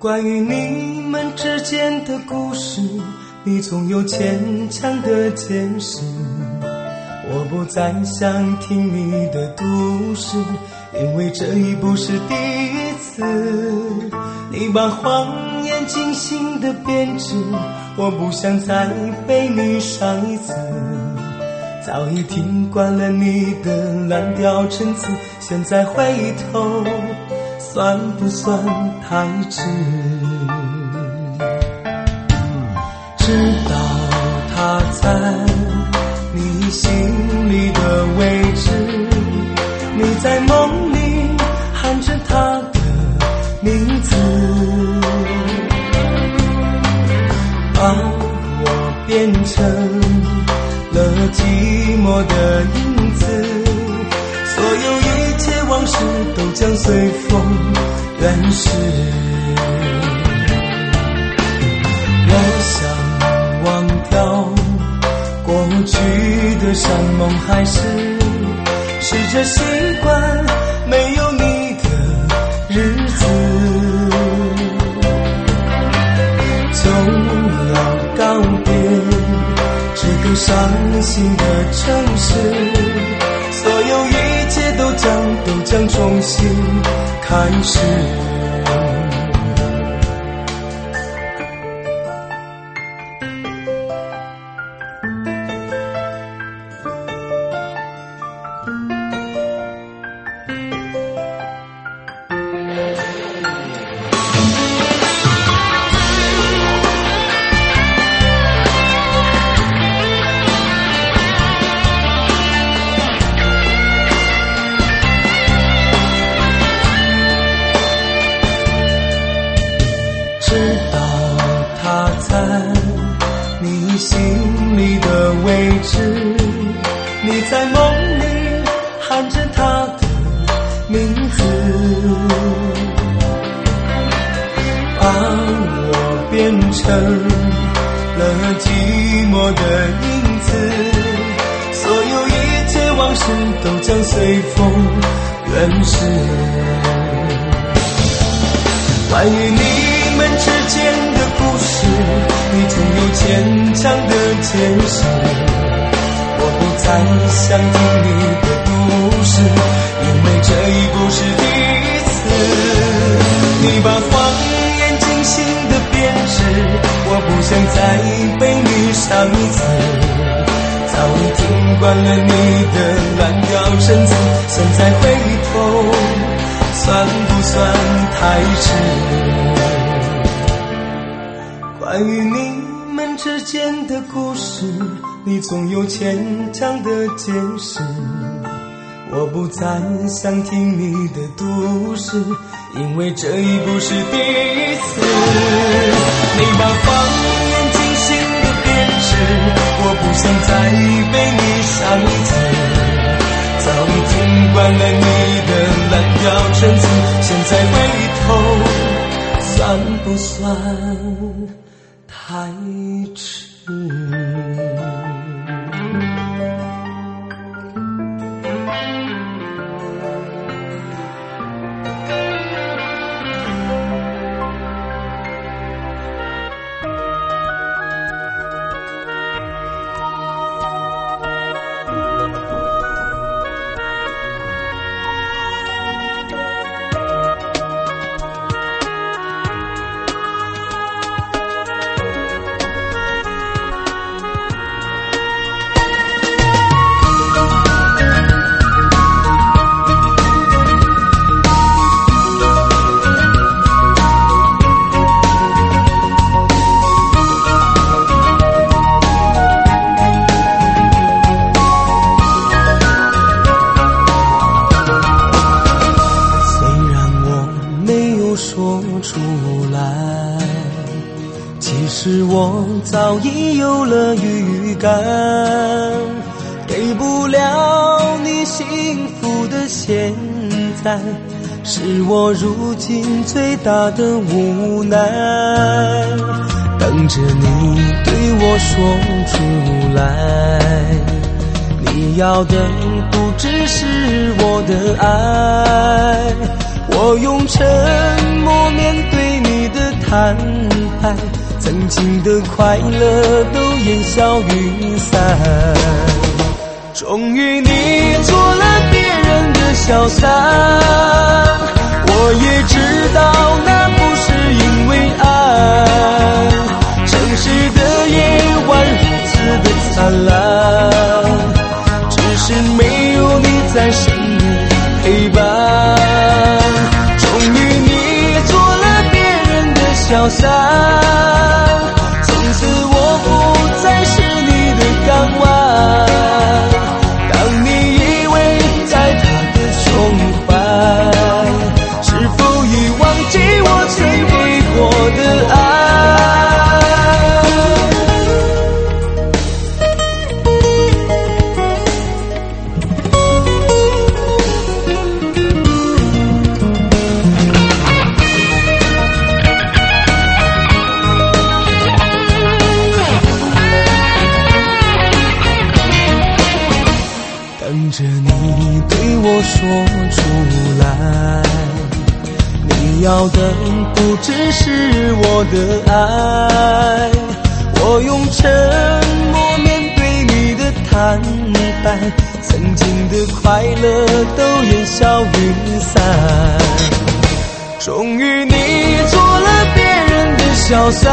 关于你们之间的故事，你总有牵强的解释。我不再想听你的故事，因为这已不是第一次。你把谎言精心的编织，我不想再被你伤一次。早已听惯了你的滥调陈词，现在回头算不算太迟？知道他在你心里的位置，你在梦里喊着他的名字，把我变成了寂寞的影子，所有一切往事都将随风远逝。我想忘掉过去的山盟海誓，试着习惯没有你的日子，就要告别这个伤心的城市，所有一切都将重新开始。知道他在你心里的位置，你在梦里喊着他的名字，把我变成了寂寞的影子，所有一切往事都将随风远逝。关于你们之间的故事，你总有牵强的解释。我不再想听你的故事，因为这已不是第一次。你把谎言精心的编织，我不想再被你伤一次。早已听惯了你的滥调陈词，现在回头算不算太迟？关于你们之间的故事，你总有牵强的解释。我不再想听你的故事，因为这已不是第一次。你把谎言精心的编织，我不想再被你伤一次。早已听惯了你的滥调陈词，现在回头算不算太迟？我早已有了预感，给不了你幸福的现在，是我如今最大的无奈。等着你对我说出来，你要的不只是我的爱，我用沉默面对你的摊牌，曾经的快乐都烟消云散。终于你做了别人的小三，我也知道那不是因为爱，城市的夜晚如此的灿烂，只是没有你在身边陪伴。终于你做了别人的小三，从此我不再是你的港湾。当你以为在他的胸怀，是否已忘记我曾给过的爱？等着你对我说出来，你要的不只是我的爱，我用沉默面对你的坦白，曾经的快乐都烟消云散。终于你做了别人的小三，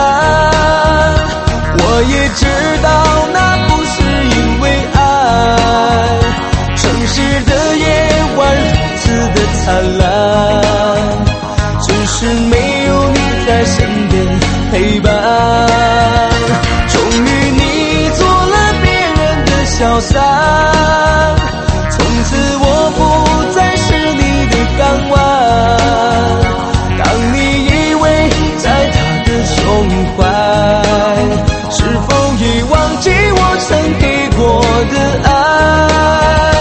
我也知道那不是因为爱，城市的夜晚如此的灿烂，只是没有你在身边陪伴。终于你做了别人的小三，从此我不再是你的港湾。当你以为在他的胸怀，是否已忘记我曾给过的爱？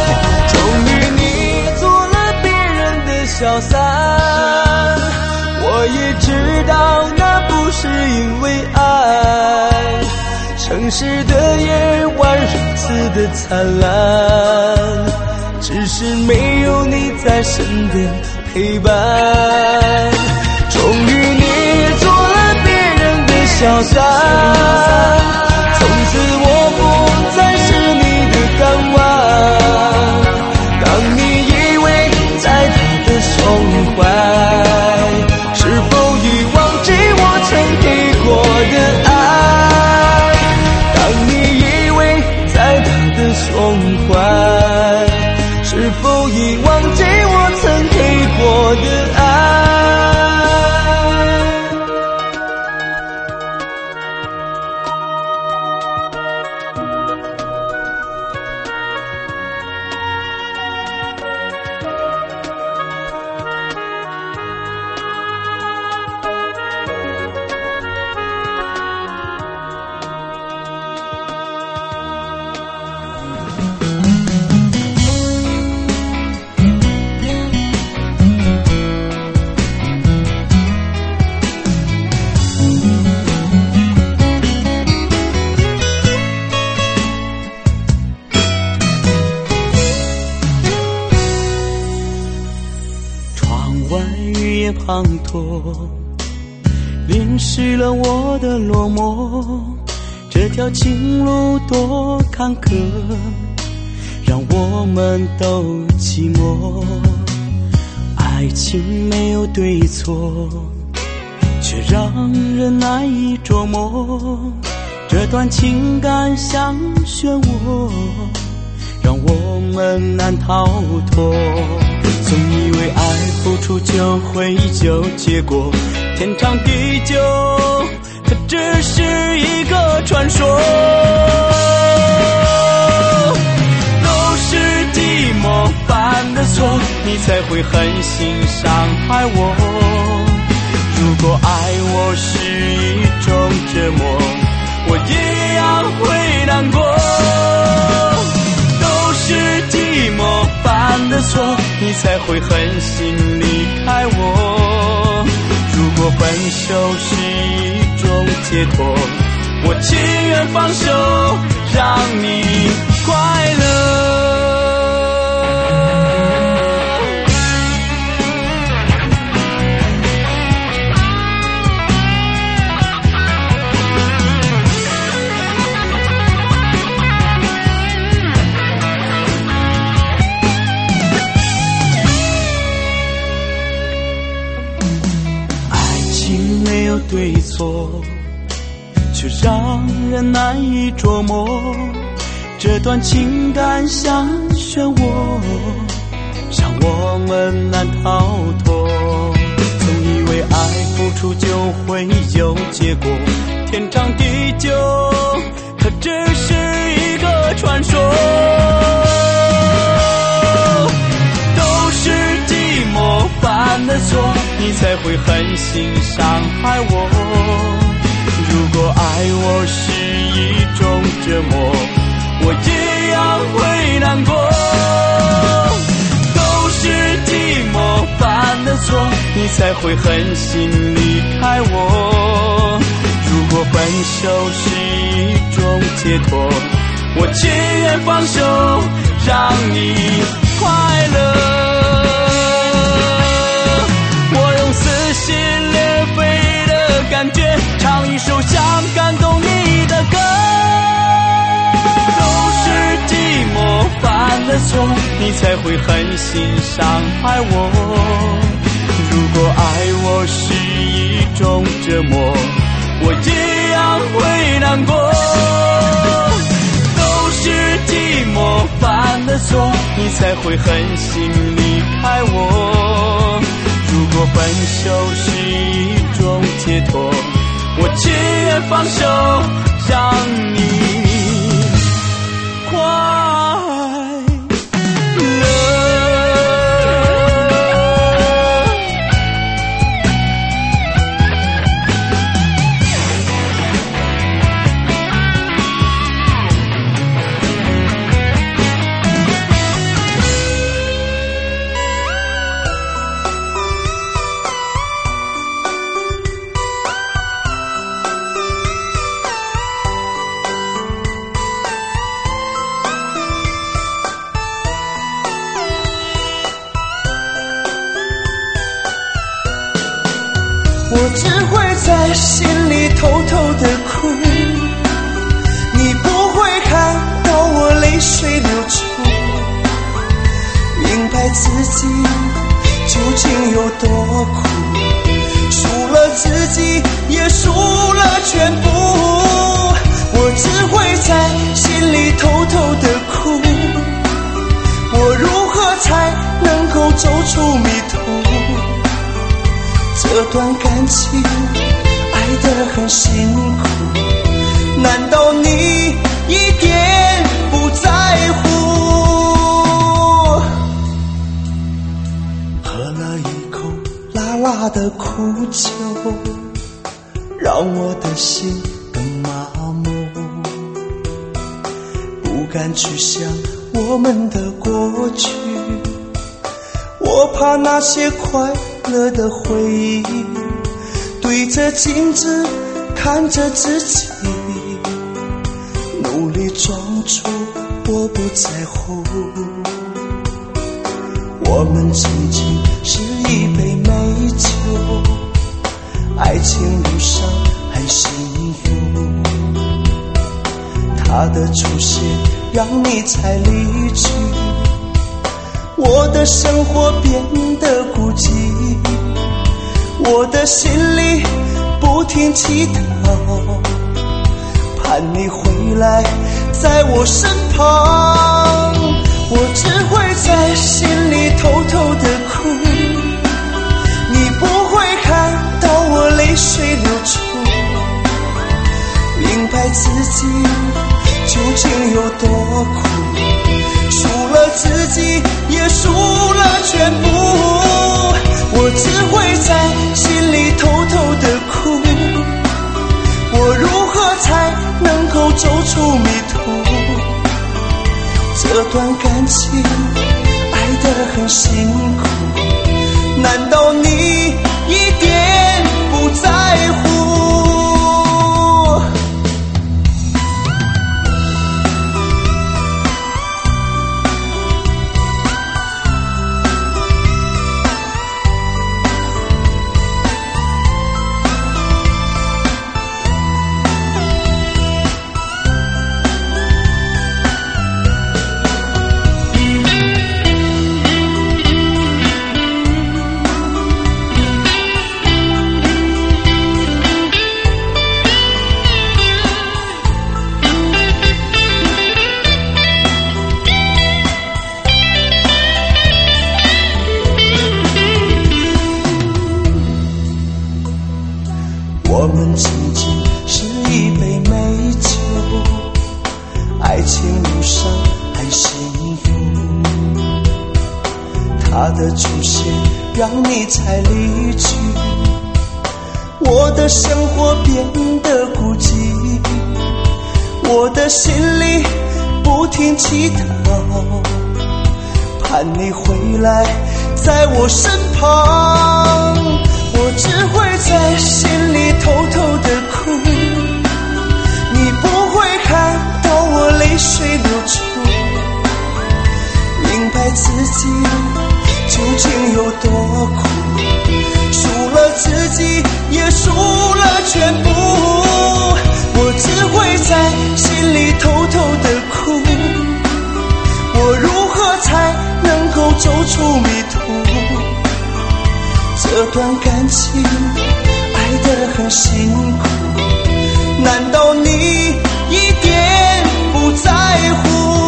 小三，我也知道那不是因为爱，城市的夜晚如此的灿烂，只是没有你在身边陪伴。终于你做了别人的小三，从此我不再是你的港湾。当你以为在他的胸怀，是否已忘记我曾给过的爱？当你以为在他的胸怀，是否已忘记我曾给过的爱？滂沱，淋湿了我的落寞。这条情路多坎坷，让我们都寂寞。爱情没有对错，却让人难以琢磨。这段情感像漩涡，让我们难逃脱。总以为爱付出就会有结果，天长地久，它只是一个传说。都是寂寞犯的错，你才会狠心伤害我。如果爱我是一种折磨，我一样会难过。都是寂寞犯的错，你才会狠心离开我。如果分手是一种解脱，我情愿放手，让你快乐。 没错，却让人难以捉摸。这段情感像漩涡，让我们难逃脱。总以为爱付出就会有结果，天长地久，可只是一个传说。都是寂寞犯的错，你才会狠心伤害我。如果爱我是一种折磨，我也样会难过。都是寂寞犯的错，你才会狠心离开我。如果分手是一种解脱，我情愿放手，让你快乐。我用撕心裂肺的感觉唱一首想感动你的歌。犯的错，你才会狠心伤害我。如果爱我是一种折磨，我一样会难过。都是寂寞犯的错，你才会狠心离开我。如果分手是一种解脱，我情愿放手，让你我只会在心里偷偷的哭，你不会看到我泪水流出，明白自己究竟有多苦，输了自己也输了全部。我只会在心里偷偷的哭，我如何才能够走出迷途？这段感情爱得很辛苦，难道你一点不在乎？喝了一口辣辣的苦酒，让我的心更麻木，不敢去想我们的过去，我怕那些快乐的回忆，对着镜子看着自己，努力装出我不在乎。我们曾经是一杯美酒，爱情路上很幸福，他的出现让你才离去，我的生活变得孤寂，我的心里不停祈祷，盼你回来在我身旁。我只会在心里偷偷的哭，你不会看到我泪水流出，明白自己究竟有多苦，输了自己也输了全部。我只会在心里偷偷的哭，我如何才能够走出迷途？这段感情爱得很辛苦，难道你一点不在乎？ 只是一杯美酒，爱情路上很幸福，他的出现让你才离去，我的生活变得孤寂，我的心里不停祈祷，盼你回来在我身旁，我只会在心里偷偷的哭，你不会看到我泪水流出，明白自己究竟有多苦，输了自己也输了全部，我只会在心里偷偷的哭，我如何才能够走出迷途，这段感情爱得很辛苦，难道你一点不在乎，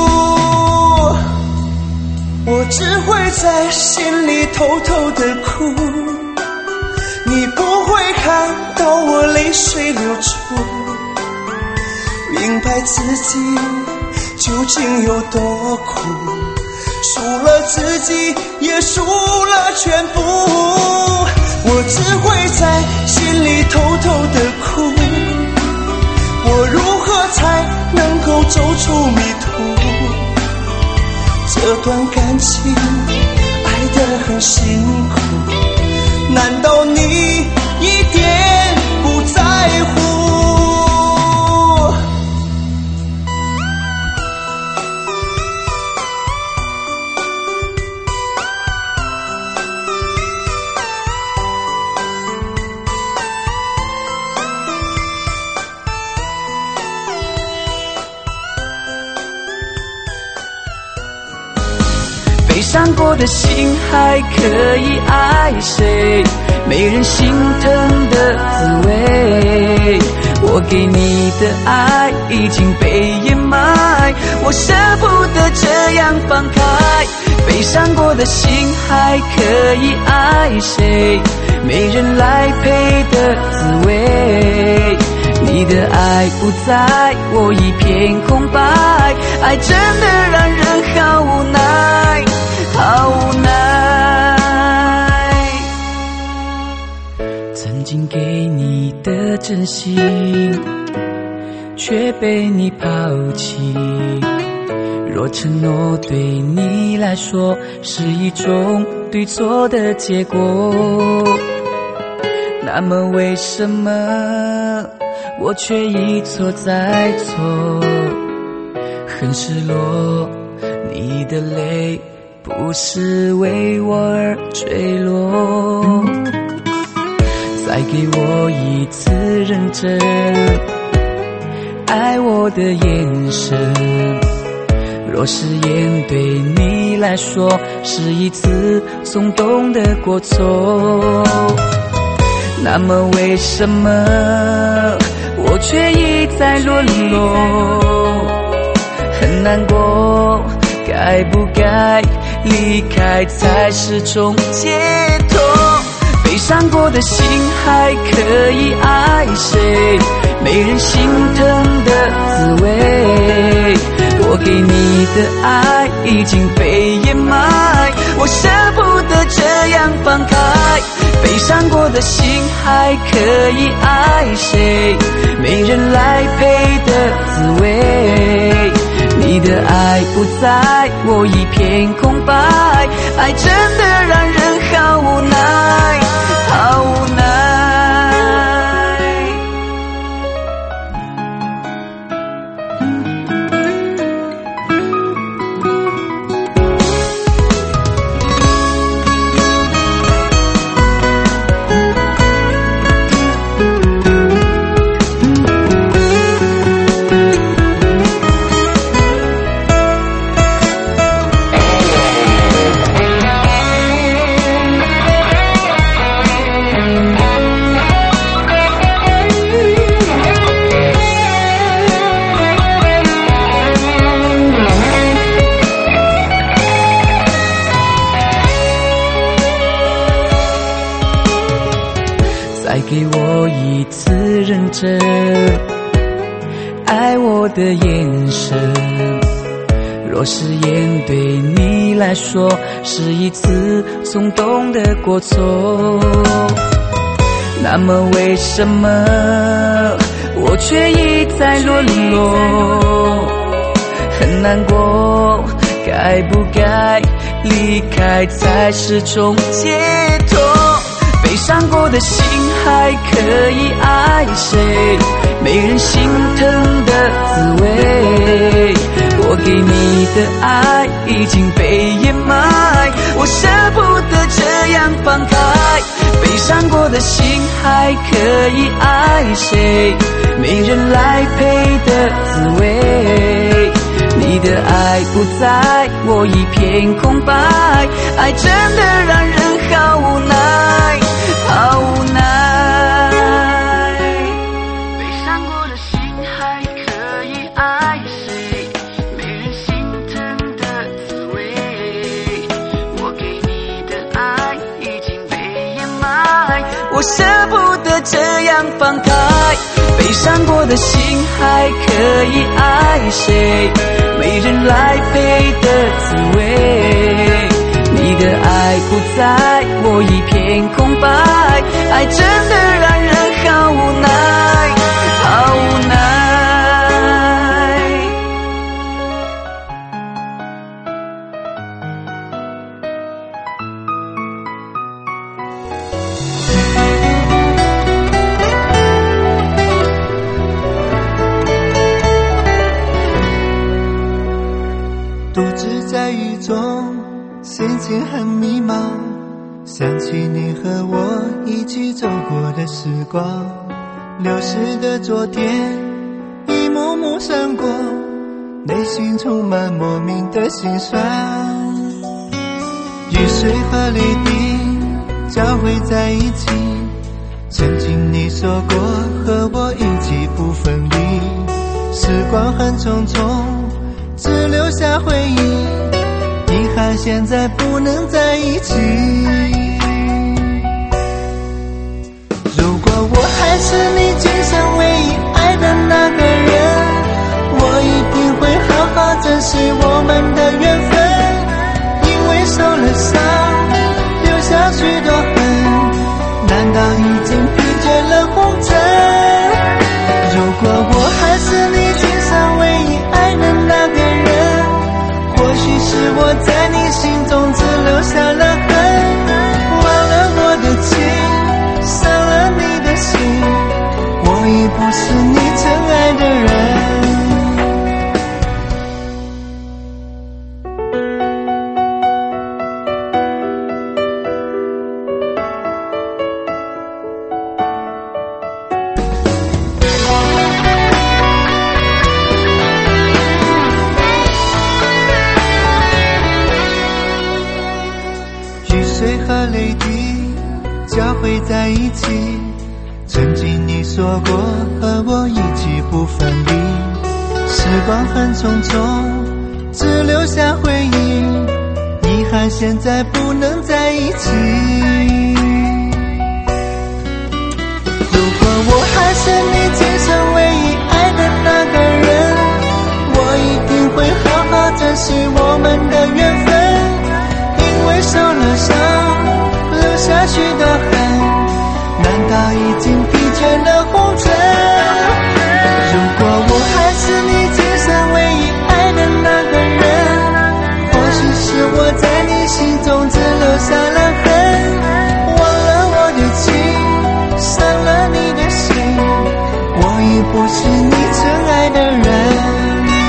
我只会在心里偷偷的哭，你不会看到我泪水流出，明白自己究竟有多苦，输了自己也输了全部，我只会在心里偷偷的哭，我如何才能够走出迷途，这段感情爱得很辛苦，难道你一点不在乎， 悲伤过的心还可以爱谁？没人心疼的滋味，我给你的爱已经被掩埋，我舍不得这样放开。悲伤过的心还可以爱谁？没人来陪的滋味，你的爱不在，我一片空白，爱真的让人好无奈，好无奈。曾经给你的真心，却被你抛弃。若承诺对你来说是一种对错的结果，那么为什么我却一错再错？很失落，你的泪不是为我而坠落，再给我一次认真爱我的眼神。若誓言对你来说是一次松动的过错，那么为什么我却一再沦落？很难过，该不该离开才是种解脱？悲伤过的心还可以爱谁？没人心疼的滋味，我给你的爱已经被掩埋，我舍不得这样放开。悲伤过的心还可以爱谁？没人来陪的滋味，你的爱不在，我一片空白，爱真的让人好无奈，好无奈。 认真，爱我的眼神，若誓言对你来说是一次冲动的过错，那么为什么我却一再沦落？很难过，该不该离开才是种解脱？悲伤过的心还可以爱谁？没人心疼的滋味，我给你的爱已经被掩埋，我舍不得这样放开。悲伤过的心还可以爱谁？没人来陪的滋味，你的爱不在，我一片空白，爱真的让人好无奈，好无奈。悲伤过的心还可以爱谁？没人心疼的滋味，我给你的爱已经被掩埋，我舍不得这样放开。悲伤过的心还可以爱谁？没人来陪的滋味，你的爱不在，我一片空白，爱真的让人好无奈，好无奈。 独自在雨中，心情很迷茫，想起你和我一起走过的时光，流逝的昨天一幕幕闪过，内心充满莫名的心酸。雨水和泪滴交汇在一起，曾经你说过和我一起不分离，时光很匆匆，只留下回忆，遗憾现在不能在一起。如果我还是你今生唯一爱的那个人，我一定会好好珍惜我们的缘分，因为受了伤，留下许多恨，难道已经疲倦了红尘？如果我还是你今生唯一爱的那个人，或许是我在你心中只留下了恨，忘了我的情，伤了你的心，我已不是你真爱的人。水和泪滴交汇在一起，曾经你说过和我一起不分离，时光很匆匆，只留下回忆，遗憾现在不能在一起。如果我还是你今生唯一爱的那个人，我一定会好好珍惜我们的缘分，因为受了伤，留下许多恨，难道已经疲倦了红尘？如果我还是你今生唯一爱的那个人，或许是我在你心中只留下了恨，忘了我的情，伤了你的心，我已不是你真爱的人。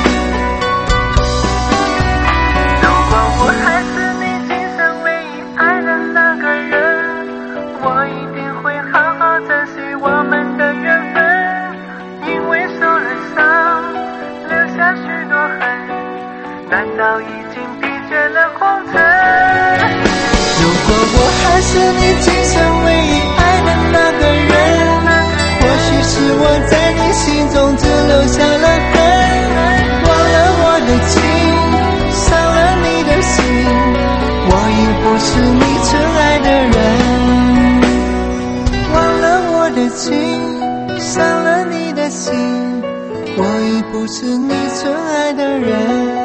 难道已经疲倦了红尘？如果我还是你今生唯一爱的那个人，或许是我在你心中只留下了恨，忘了我的情，伤了你的心，我已不是你真爱的人。忘了我的情， 伤了你的心，我已不是你纯爱的人。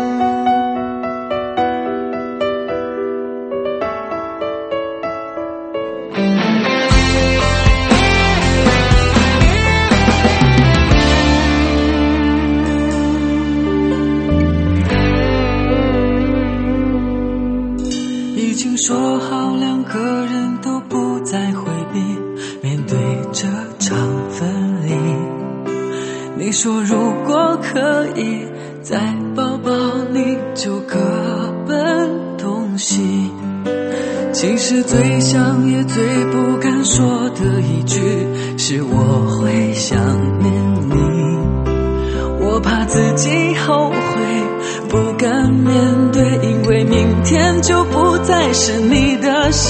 已经说好两个人都不再回避，面对这场分离。你说如果可以再抱抱你就各奔东西，其实最想也最不敢说的一句是我会想念你。我怕自己后悔不敢面对，因为明天就不再是你的谁。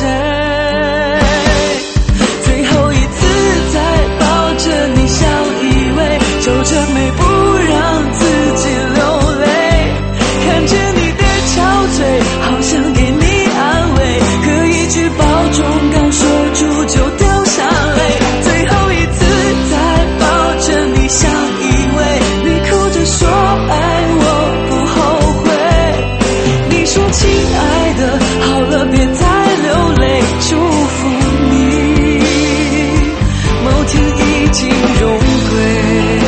最后一次再抱着你相依偎，皱着眉不让自己流泪，看着你的憔悴好想给你安慰，可一句保重刚说出就掉下泪。最后一次再抱着你相依偎，你哭着说爱我不后悔，你说亲爱的好了别再流泪，祝福你某天已经荣归。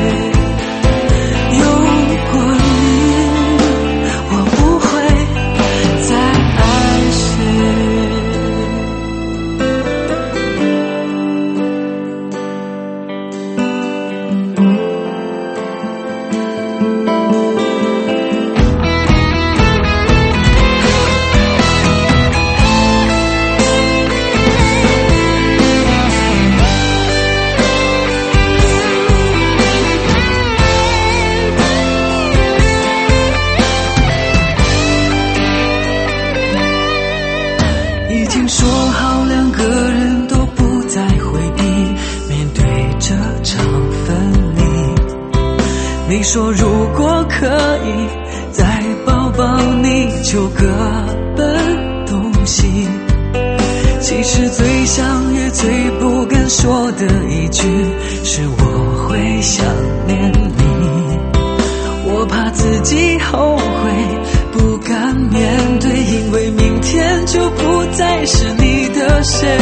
有过你我不会再爱谁。已经说好两个人都不再回避，面对这场分离。你说如果可以再抱抱你就各奔东西，其实最想也最不敢说的一句是我会想念你。我怕自己后悔不敢面对，因为明天就不再是你的谁。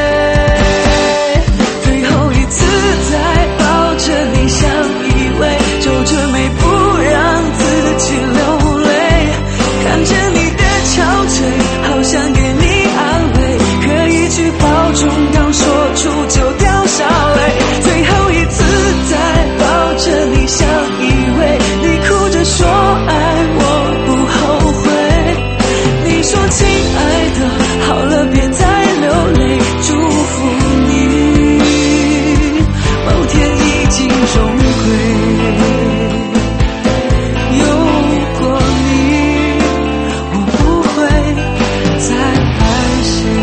最后一次再抱着你相依偎，皱着眉不让自己流泪，看着你的憔悴好想给你安慰，可一句保重刚说出就掉下泪。最后一次再抱着你相依偎，你哭着说爱我不后悔，你说亲爱的好了别再流泪，祝福你某天已经荣归。有过你我不会再爱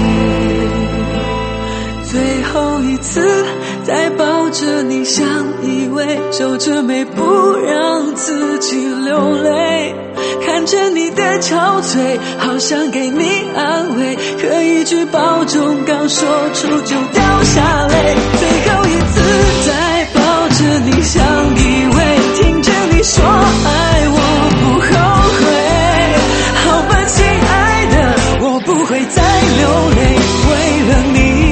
谁。最后一次再抱着你相依偎，皱着眉不让自己流泪，看着你的憔悴好想给你安慰，可一句保重刚说出就掉下泪。最后一次再抱着你相依偎，听着你说爱我不后悔，好吧亲爱的我不会再流泪，为了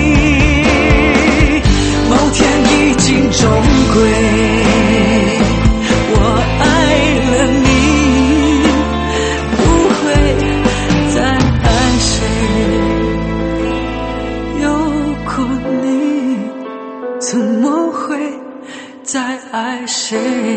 你某天已经荣归。我爱了你不会再爱谁，有过你怎么会再爱谁。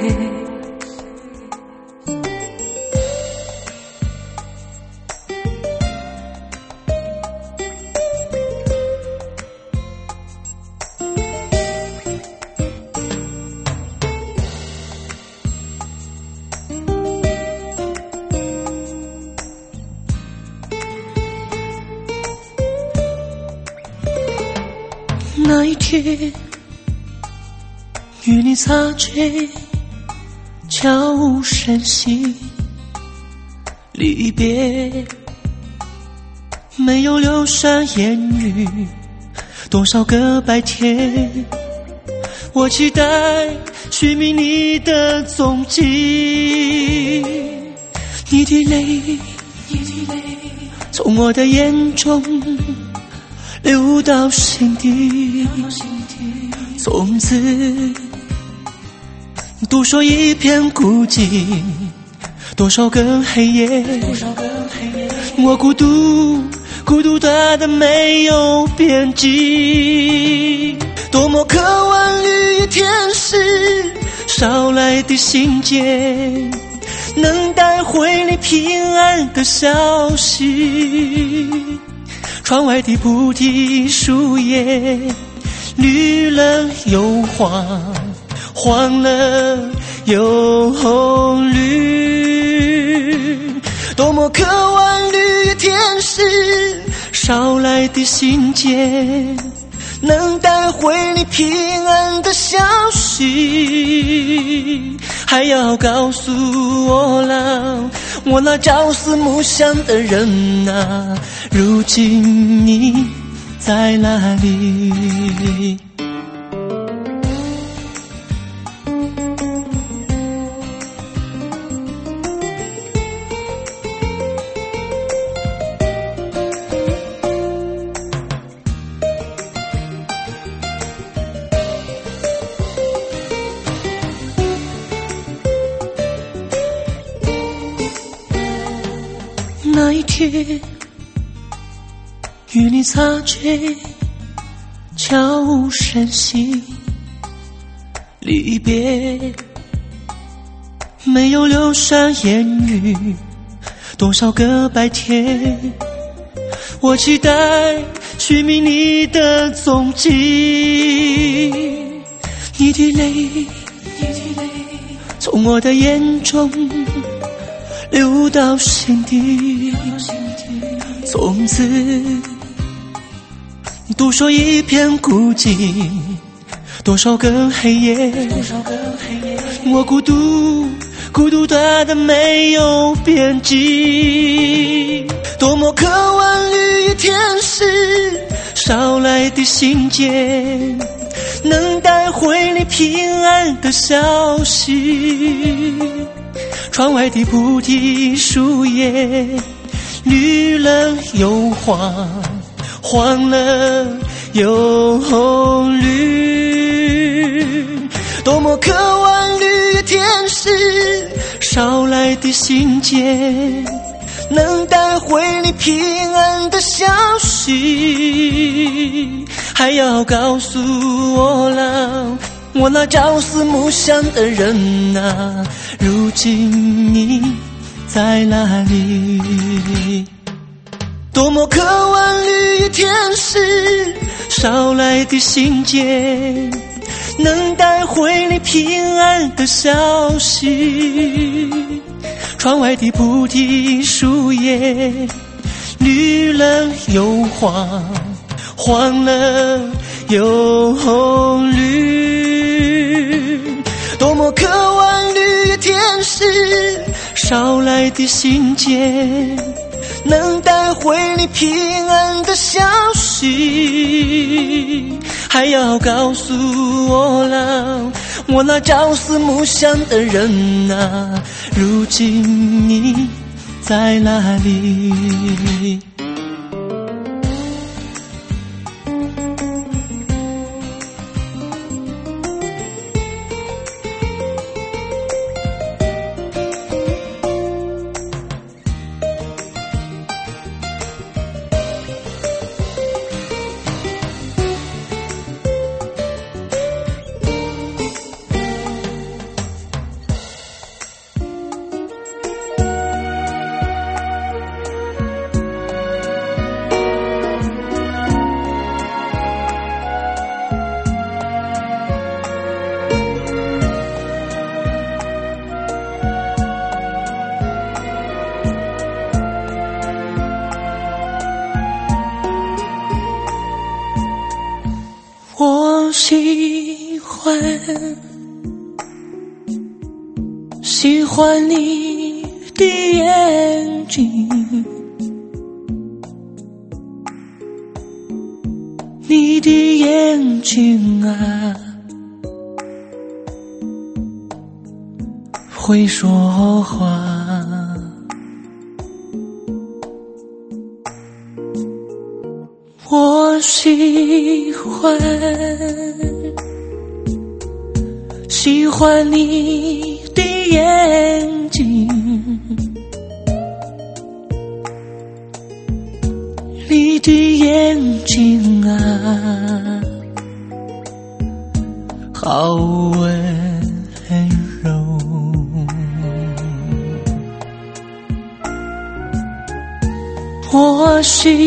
那一天与你擦肩，悄无声息，离别没有流善言语，多少个白天我期待寻觅你的踪迹，你的泪从我的眼中流到心底，从此独守一片孤寂，多少个黑夜，我孤独的没有边际，多么渴望绿野天使捎来的信件，能带回你平安的消息。窗外的菩提树叶绿了又黄，黄了又绿，多么渴望绿野天使捎来的信件，能带回你平安的消息。还要告诉我那朝思暮想的人啊，如今你在哪里？那一天与你擦肩，悄无声息离别，没有留下言语，多少个白天，我期待寻觅你的踪迹，你的泪从我的眼中流到心底，从此独守一片孤寂，多少个黑夜，我孤独的没有边际，多么渴望绿野天使捎来的信件，能带回你平安的消息。窗外的菩提树叶绿了又黄，黄了又绿，多么渴望绿野天使捎来的信件，能带回你平安的消息。还要告诉我那朝思暮想的人啊，如今你在哪里？多么渴望绿野天使捎来的信件，能带回你平安的消息。窗外的菩提树叶绿了又黄，黄了又绿，多么渴望绿野天使捎来的信件，能带回你平安的消息。还要告诉我那朝思暮想的人啊，如今你在哪里？我喜欢你的眼睛，你的眼睛啊， 会说话。我喜欢你的眼睛，你的眼睛啊，好温柔。我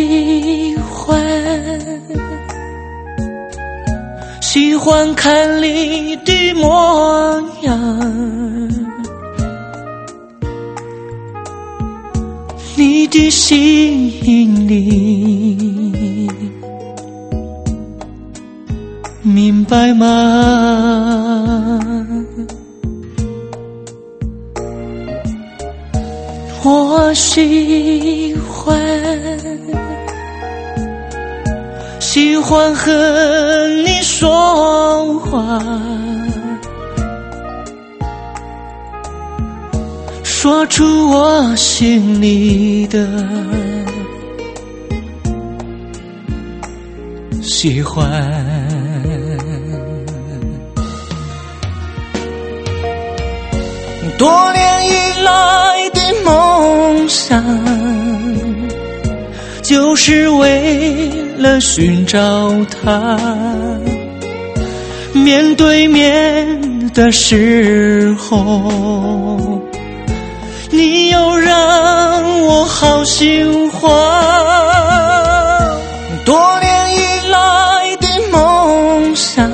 喜欢看你的模样，你的心里明白吗？我喜欢和你说话，说出我心里的喜欢。多年以来的梦想，就是为了寻找他，面对面的时候，你又让我好心慌。多年以来的梦想，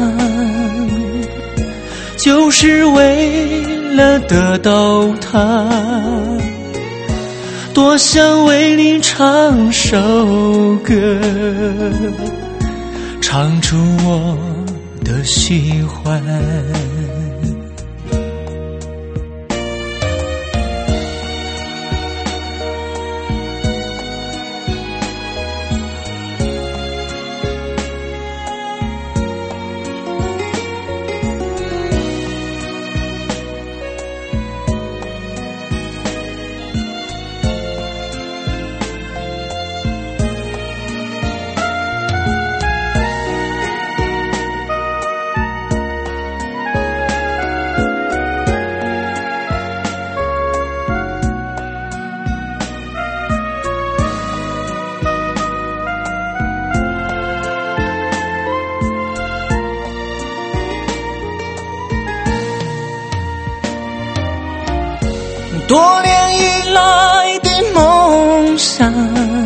就是为了得到他，多想为你唱首歌，唱出我的喜欢。多年以来的梦想，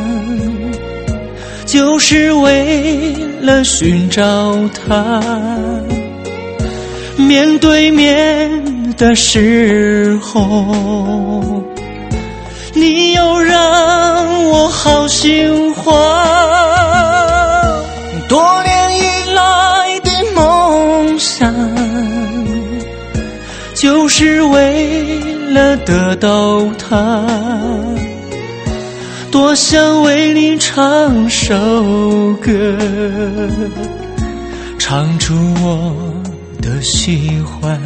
就是为了寻找他，面对面的时候，你又让我好心慌。多年以来的梦想，就是为了得到他，多想为你唱首歌，唱出我的喜欢。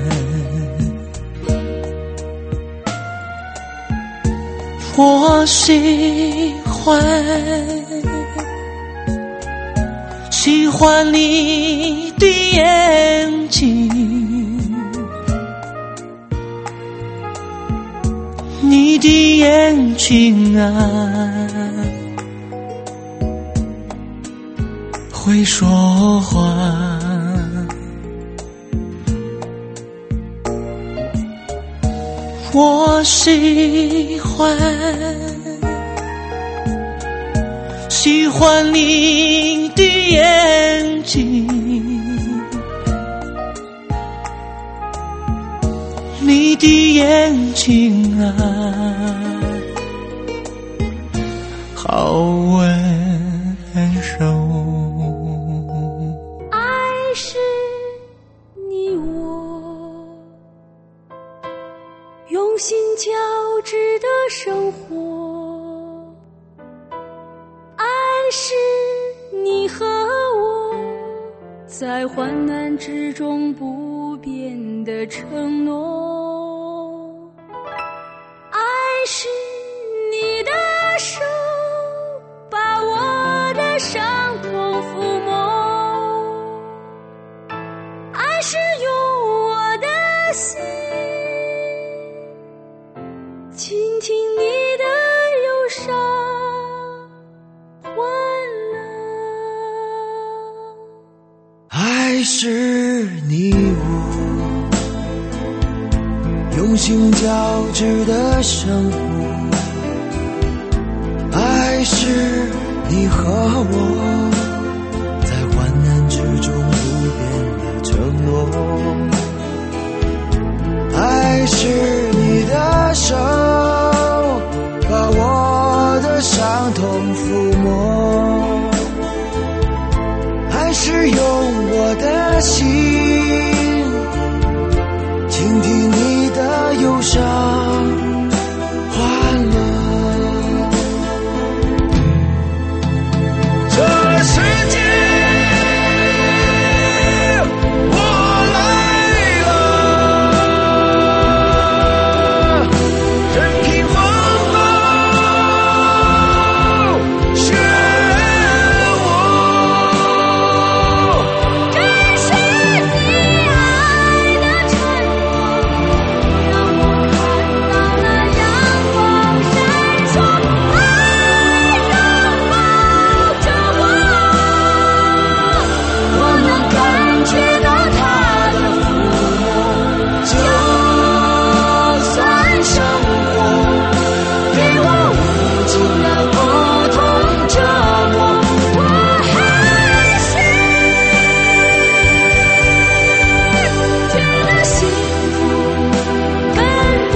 我喜欢你的眼睛，你的眼睛啊，会说话。我喜欢你的眼睛，你的眼睛啊，好温柔。 爱是你我用心交织的生活，爱是你和我在患难之中不变的承诺。 是你我用心交织的生活，爱是你和我在患难之中不变的承诺，爱是你的手把我的伤痛抚摸，爱是用我的心倾听你的忧伤欢乐，这世界我来了，任凭风暴漩涡， 这是你爱的承诺，让我看到了阳光闪烁，爱拥抱着我，我能感觉到它的抚摸， 就算生活给我无尽的苦痛折磨， 我还是觉得幸福更多。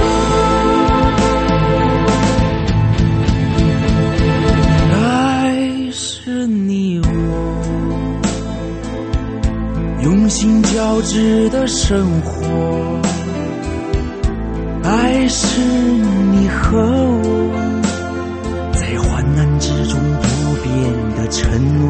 爱是你我用心交织的生活，爱是你和我在患难之中不变的承诺，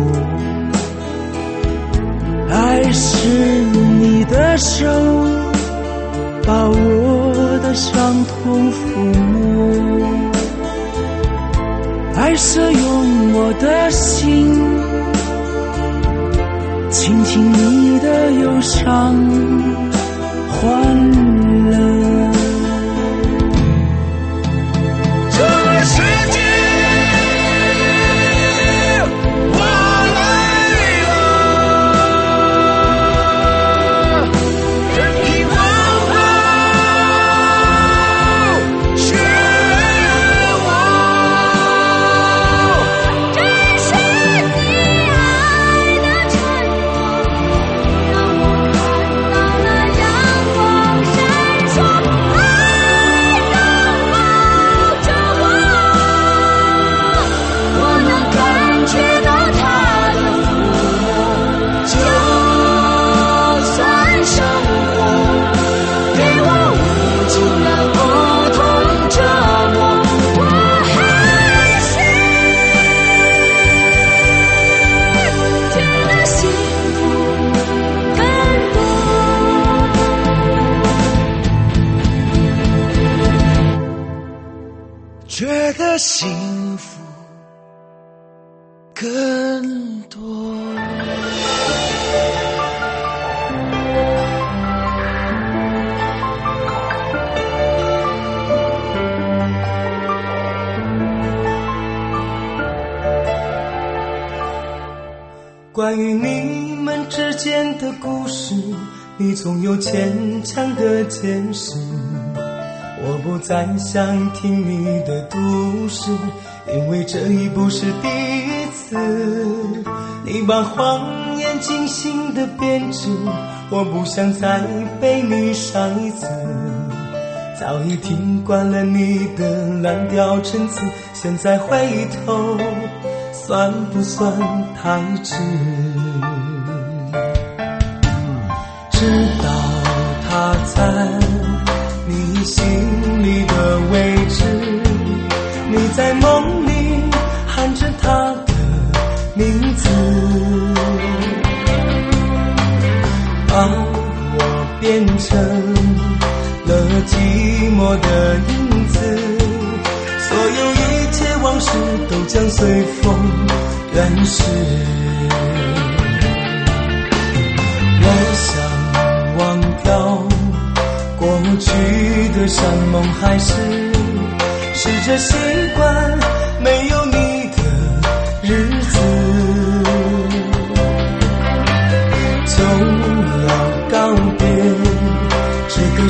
爱是你的手把我的伤痛抚摸，爱是用我的心倾听你的忧伤欢乐， 这世界我来了，任凭风暴漩涡， 这是你爱的承诺，让我看到了阳光闪烁，爱拥抱着我，我能感觉到它的抚摸， 就算生活给我无尽的苦痛折磨， 我还是觉得幸福更多。 觉得幸福更多。 关于你们之间的故事，你总有牵强的解释。我不再想听你的故事，因为这已不是第一次。你把谎言精心的编织，我不想再被你伤一次。早已听惯了你的蓝调陈词，现在回头算不算太迟？知道他在你心里的位置，你在梦里喊着他的名字，把我变成了寂寞的影子，所有一切往事都将随风远逝。我想忘掉过去的山盟海誓，试着习惯没有你的日子，就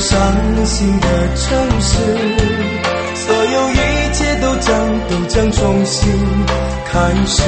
伤心的城市，所有一切都将重新开始。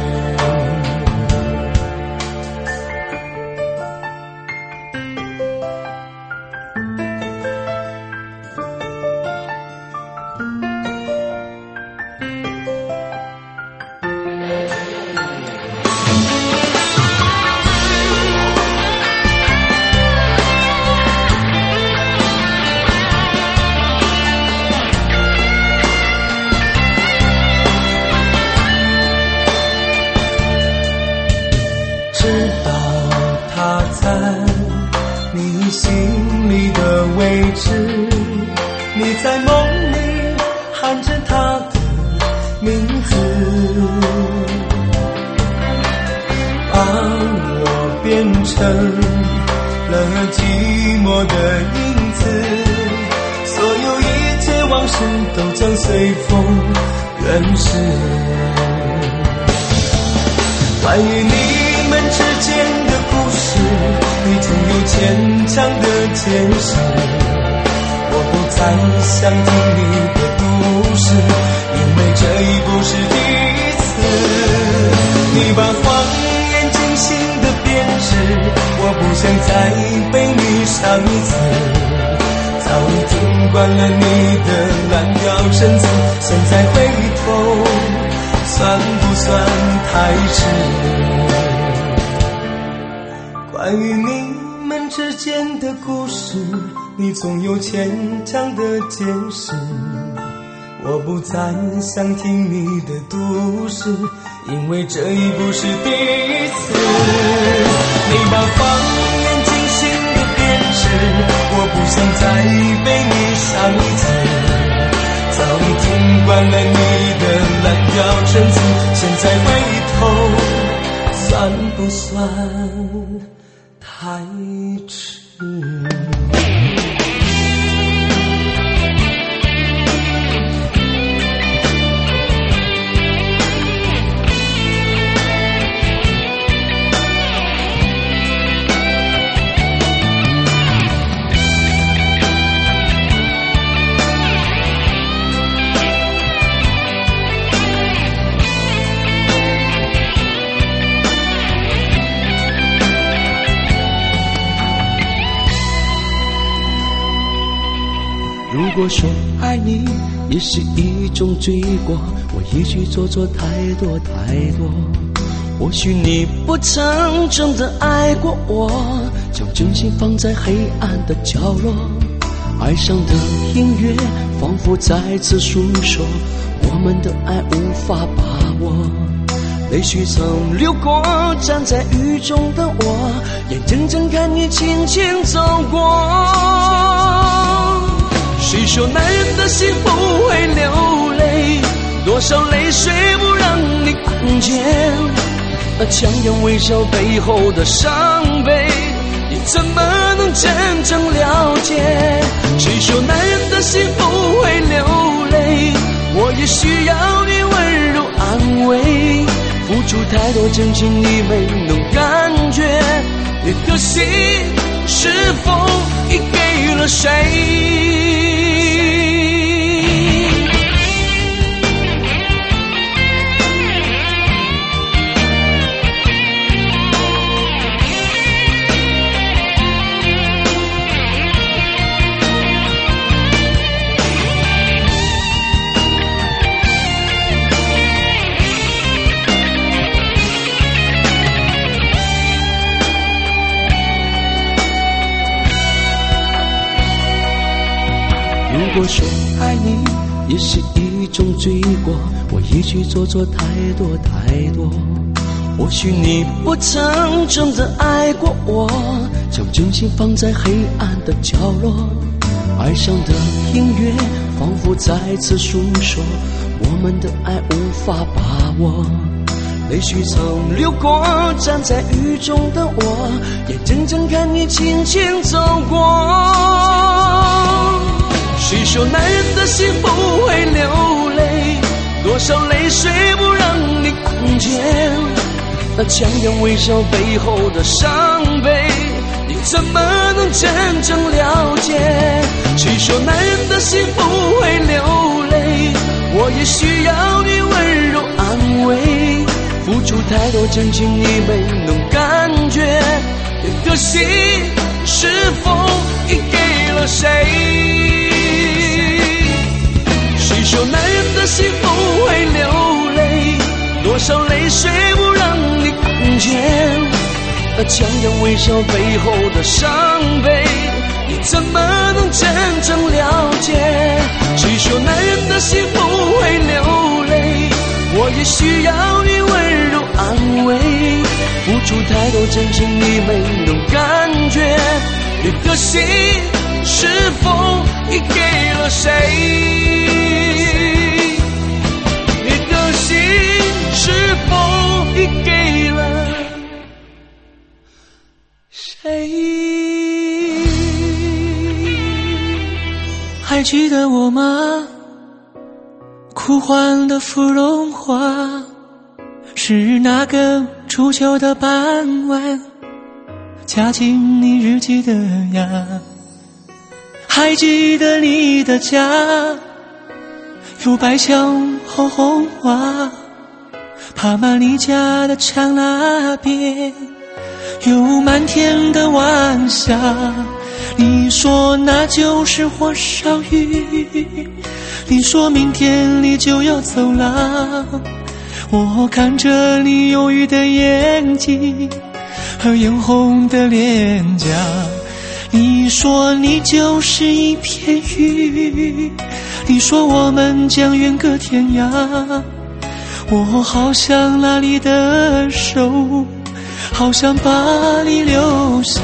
你在梦里喊着他的名字，把我变成了寂寞的影子，所有一切往事都将随风远逝。关于你们之间的故事，你总有牵强的解释，我不再想听你的故事，因为这已不是第一次。你把谎言精心的编织，我不想再被你伤一次。早已听惯了你的蓝调陈词，现在回头算不算太迟？关于你们之间的故事，你总有牵强的解释，我不再想听你的都市，因为这已不是第一次。你把谎言精心的编织，我不想再被你伤一次。早已听惯了你的蓝调陈词，现在回头算不算太迟？ 如果说爱你也是一种罪过，我也许做错太多太多。或许你不曾真的爱过我，将真心放在黑暗的角落。爱上的音乐仿佛再次诉说我们的爱无法把握。泪水曾流过，站在雨中的我，眼睁睁看你轻轻走过。谁说男人的心不会流泪？多少泪水不让你看见？那强颜微笑背后的伤悲，你怎么能真正了解？谁说男人的心不会流泪？我也需要你温柔安慰，付出太多真情你没能感觉，你的心是否已给了谁？如果说爱你也是一种罪过，我也许做错太多太多。或许你不曾真的爱过我，将真心放在黑暗的角落。爱上的音乐仿佛再次诉说我们的爱无法把握。泪水曾流过，站在雨中的我，眼睁睁看你轻轻走过。谁说男人的心不会流泪？多少泪水不让你看见？那强颜微笑背后的伤悲，你怎么能真正了解？ 心不会流泪，我也需要你温柔安慰，付出太多真情你没能感觉，你的心是否已给了谁？谁说男人的心不会流泪，多少泪水不让你看见，那强颜微笑背后的伤悲，你怎么能真正了解？谁说男人的心不会流泪，我也需要你温柔安慰，付出太多真情你没能感觉，你的心是否已给了谁？你的心是否已给了谁？ 还记得我吗？枯黄的芙蓉花，是那个初秋的傍晚，夹进你日记的呀。还记得你的家，有白墙和红花，爬满你家的墙那边，有满天的晚霞。你说那就是火烧雨，你说明天你就要走了，我看着你忧郁的眼睛和眼红的脸颊。你说你就是一片云，你说我们将远隔天涯，我好想拉你的手，好想把你留下。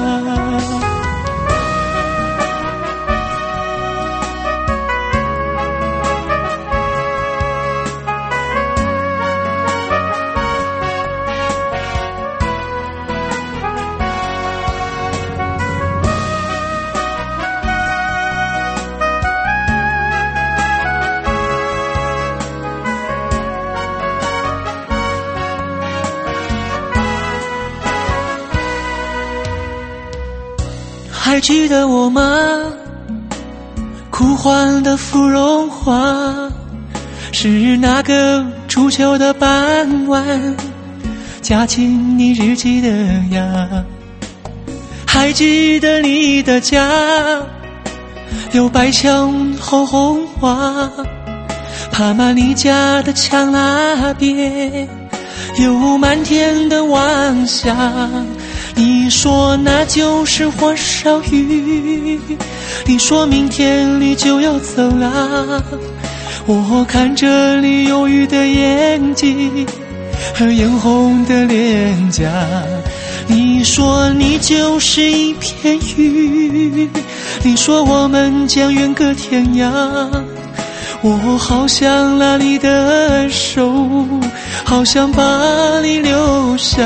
还记得我吗？枯黄的芙蓉花，是那个初秋的傍晚，夹进你日记的呀。还记得你的家，有白墙和红花，爬满你家的墙那边，有满天的晚霞。你说那就是火烧雨，你说明天你就要走了，我看着你忧郁的眼睛和眼红的脸颊。你说你就是一片云，你说我们将远隔天涯，我好想拉你的手，好想把你留下。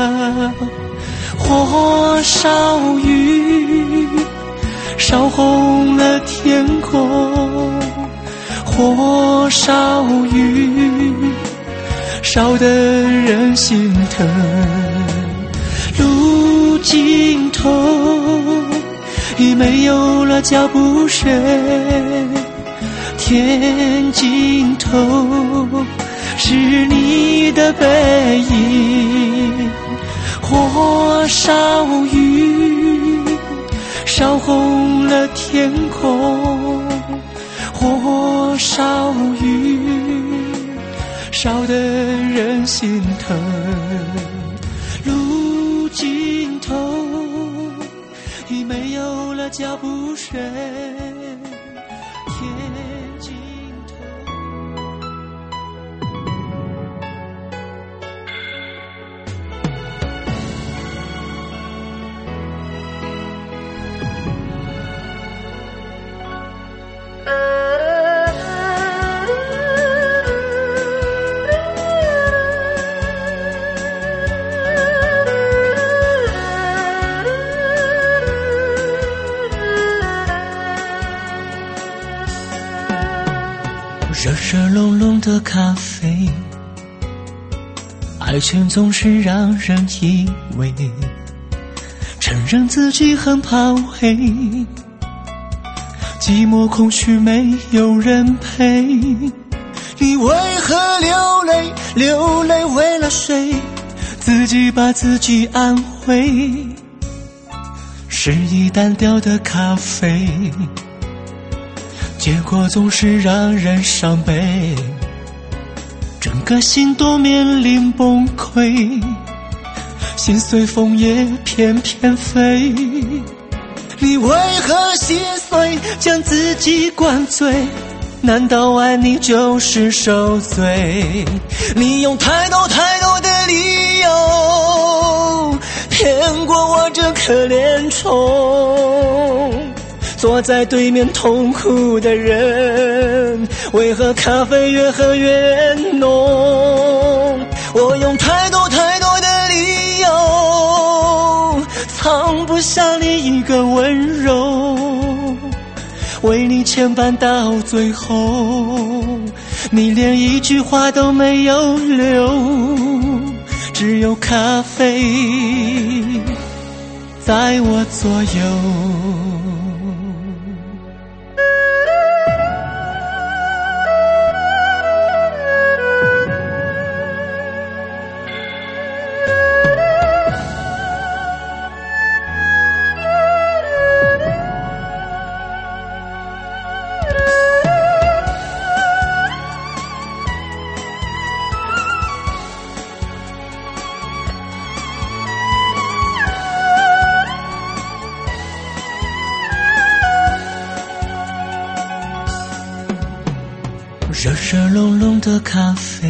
火烧雨，烧红了天空，火烧雨，烧得人心疼。路尽头已没有了脚步声，天尽头是你的背影。火烧雨，烧红了天空，火烧雨，烧得人心疼。路尽头已没有了脚步声，天尽头。热热浓浓的咖啡，爱情总是让人以为承认自己很怕黑， 寂寞空虚没有人陪。 你为何流泪？流泪为了谁？ 自己把自己安慰，是一单调的咖啡，结果总是让人伤悲，整个心都面临崩溃，心随风也翩翩飞。 你为何心碎？将自己灌醉？难道爱你就是受罪？你用太多太多的理由骗过我这可怜虫，坐在对面痛苦的人，为何咖啡越喝越浓？我用太多太多的理由藏不下你一个温柔，为你牵绊到最后，你连一句话都没有留，只有咖啡在我左右。 热热笼笼的咖啡，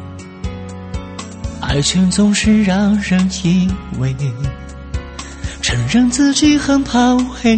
爱情总是让人以为承认自己很怕黑，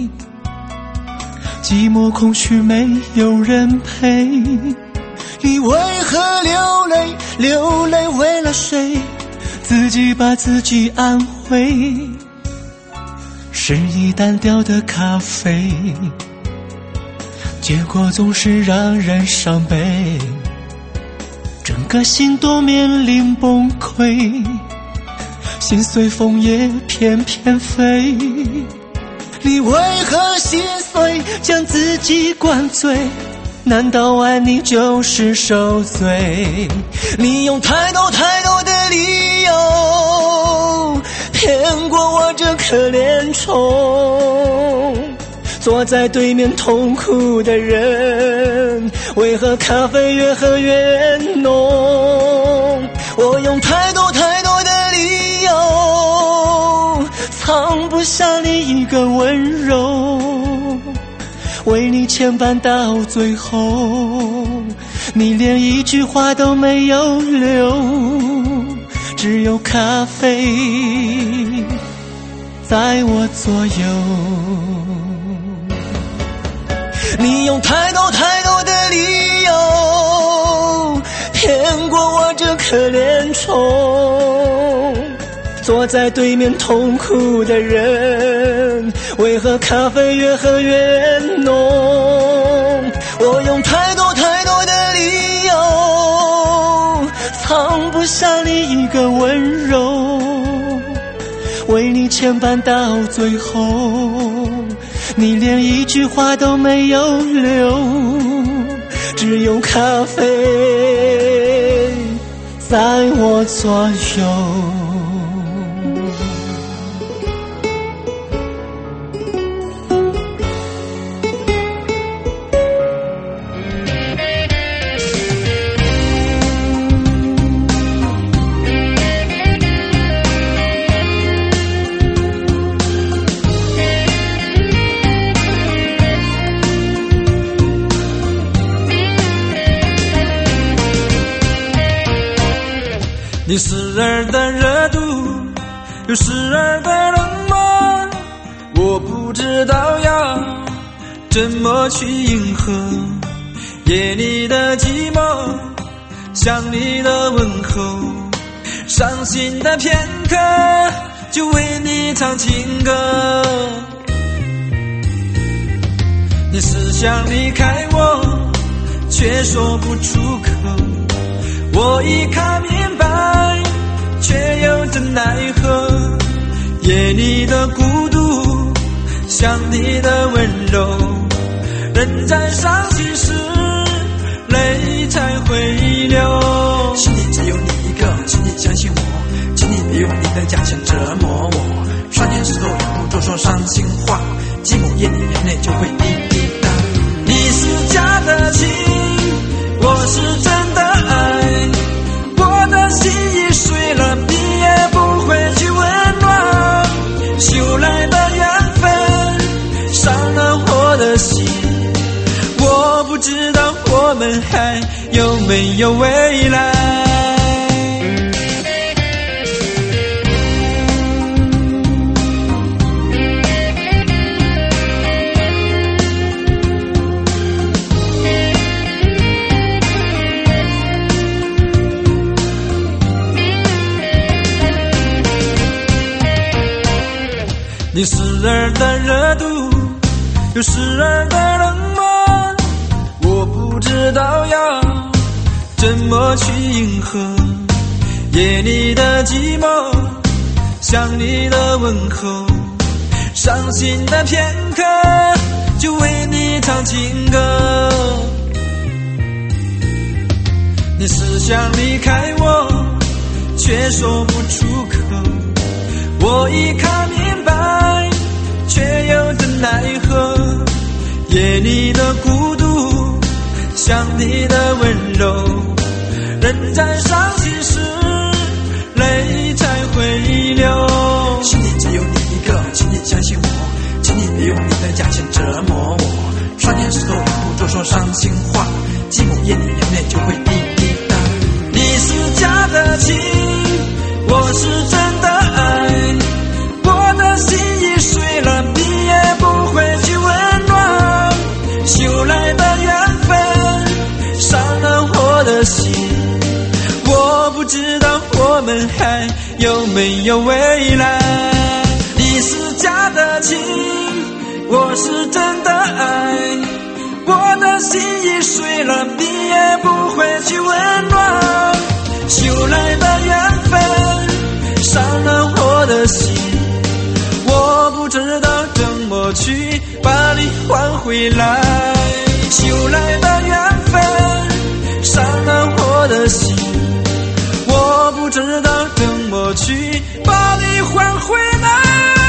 寂寞空虚没有人陪。 你为何流泪？流泪为了谁？ 自己把自己安慰，是一单调的咖啡，结果总是让人伤悲，整个心都面临崩溃，心随风也翩翩飞。 你为何心碎？将自己灌醉？难道爱你就是受罪？你用太多太多的理由骗过我这可怜虫，坐在对面痛苦的人，为何咖啡越喝越浓？我用太多太多的理由藏不下你一个温柔，为你牵绊到最后，你连一句话都没有留，只有咖啡在我左右。你用太多太多的理由骗过我这可怜虫，坐在对面痛苦的人，为何咖啡越喝越浓？我用太多太多的理由藏不下你一个温柔，为你牵绊到最后，你连一句话都没有留，只有咖啡在我左右。 你时而的热度，有时而的冷漠，我不知道要怎么去迎合。夜里的寂寞，想你的问候，伤心的片刻，就为你唱情歌。你是想离开我，却说不出口，我已看明白，却又怎奈何？夜里的孤独，想你的温柔， 人在伤心时，泪才会流。心里只有你一个，请你相信我，请你别用你的假象折磨我。少年时候忍不住说伤心话，寂寞夜里眼泪就会滴滴答。你是假的情，我是真的爱，我的心已碎了，你也不会去温暖。修来的缘分伤了我的心，我不知道我们还有没有未来。你时而的热度，有时而的冷漠，我不知道要怎么去迎合。夜里的寂寞，想你的问候，伤心的片刻，就为你唱情歌。你思想离开我，却说不出口，我已看明白，却又怎奈何。夜里的孤独，想你的温柔，人在伤心时，泪才会流。心里只有你一个，请你相信我，请你别用你的假象折磨我。少年时候忍不住说伤心话，寂寞夜里眼泪就会滴滴答。你是假的情，我是真的爱，我的心已碎了，你也不会去温暖。修来的缘分伤了我的心，我不知道我们还有没有未来。你是假的情，我是真的爱，我的心已碎了，你也不会去温暖。修来的缘分伤了我的心，我不知道怎么去把你换回来。修来的缘分伤了我的心，我不知道怎么去把你换回来。